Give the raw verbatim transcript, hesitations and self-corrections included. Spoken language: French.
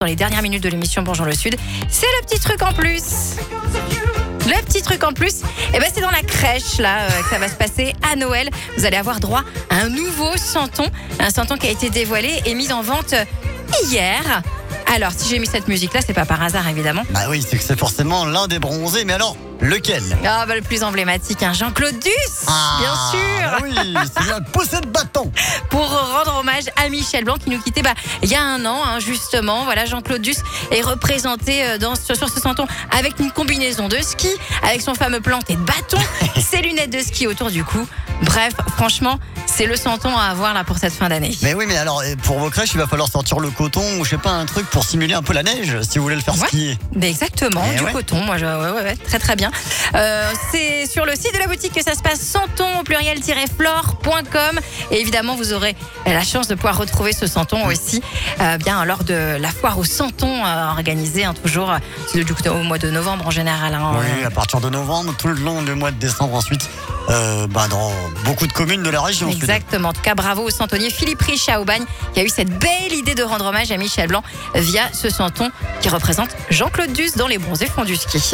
dans les dernières minutes de l'émission Bonjour le Sud. C'est le petit truc en plus. Le petit truc en plus, eh ben c'est dans la crèche là euh, que ça va se passer à Noël. Vous allez avoir droit à un nouveau santon, un santon qui a été dévoilé et mis en vente hier. Alors, si j'ai mis cette musique-là, c'est pas par hasard, évidemment. Bah oui, c'est que c'est forcément l'un des bronzés, mais alors, lequel? Ah bah le plus emblématique, hein, Jean-Claude Duss, ah, bien sûr. Bah oui, c'est bien poussé de bâton. Pour rendre hommage à Michel Blanc qui nous quittait bah, il y a un an, hein, justement. Voilà, Jean-Claude Duss est représenté dans, sur, sur ce santon avec une combinaison de ski, avec son fameux planté de bâton, ses lunettes de ski autour du cou. Bref, franchement, c'est le santon à avoir là pour cette fin d'année. Mais oui, mais alors pour vos crèches, il va falloir sortir le coton ou je sais pas, un truc pour simuler un peu la neige si vous voulez le faire Ouais, skier. mais exactement, Et du ouais. coton. Moi, je, ouais, ouais, ouais, très très bien. Euh, c'est sur le site de la boutique que ça se passe, santon au pluriel-flore point com. Et évidemment, vous aurez la chance de pouvoir retrouver ce santon aussi euh, bien lors de la foire au santon euh, organisée hein, toujours euh, du coup, au mois de novembre en général. Hein, Oui, à partir de novembre, tout le long du mois de décembre ensuite, euh, bah, dans beaucoup de communes de la région. Exactement. En tout cas, bravo au santonnier Philippe Rich à Aubagne qui a eu cette belle idée de rendre hommage à Michel Blanc via ce santon qui représente Jean-Claude Duss dans les bronzés font du ski.